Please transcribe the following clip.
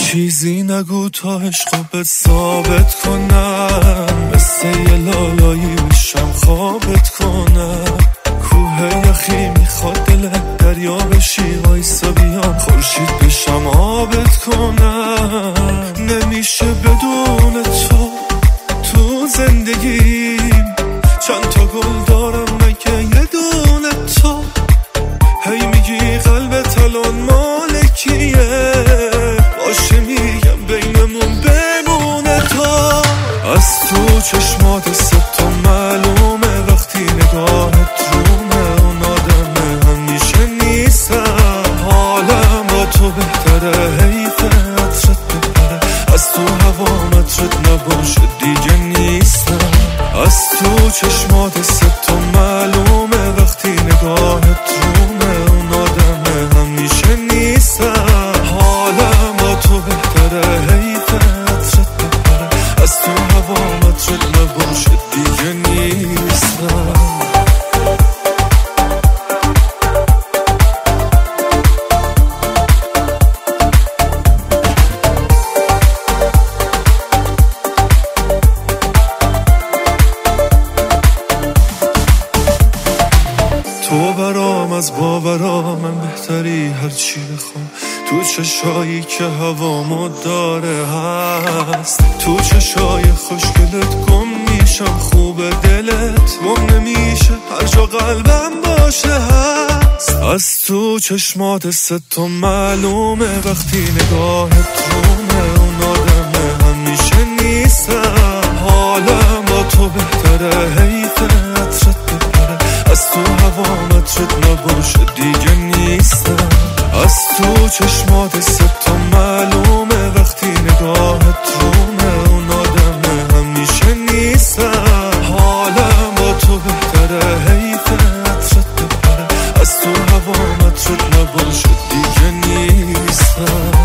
چیزی نگو تا عشقو ثابت کنم، مثل یه لالایی بشم خوابت کنم. کوه یخی میخواد دلت دریا بشی، وایسا بیام خورشید بشم آبت کنم. نمیشه بدون تو زندگیم، چند تا گل دارم مگه یه دونه تو. هی میگی قلبت الان مالکیه، باشه میگم بینمون بمونه تا. از تو چشمات ستا معلومه، وقتی نگاهت رومه اون آدمه همیشه نیستم. حالم با تو بهتره، حیفه عطرت بپره، از تو هوا مطرت نباشه دیگه نیستم. از تو چشمات ستا معلومه، وقتی نگاهت رومه اون آدمه همیشه نیستم. حالم با تو بهتره، حیفه عطرت بپره، از تو هوا مطرت نباشه دیگه نیستم. تو برام از باورا من بهتری هرچی بخوام. تو چشایی که هوامو داره هست، تو چشای خوشگلت گم میشم، خوب دلت گم نمیشه هر جا قلبم باشه هست. از تو چشمات ستا معلومه، وقتی نگاهت رومه اون آدمه همیشه نیستم. حالم با تو بهتره، حیفه عطرت بپره، از تو هوا مطرت نباشه دیگه نیستم. از تو چشمات ستا معلومه، وقتی نگاهت رومه اون آدمه همیشه نیستم. حالم با تو بهتره، حیفه عطرت بپره، از تو هوا مطرت نباشه دیگه نیستم.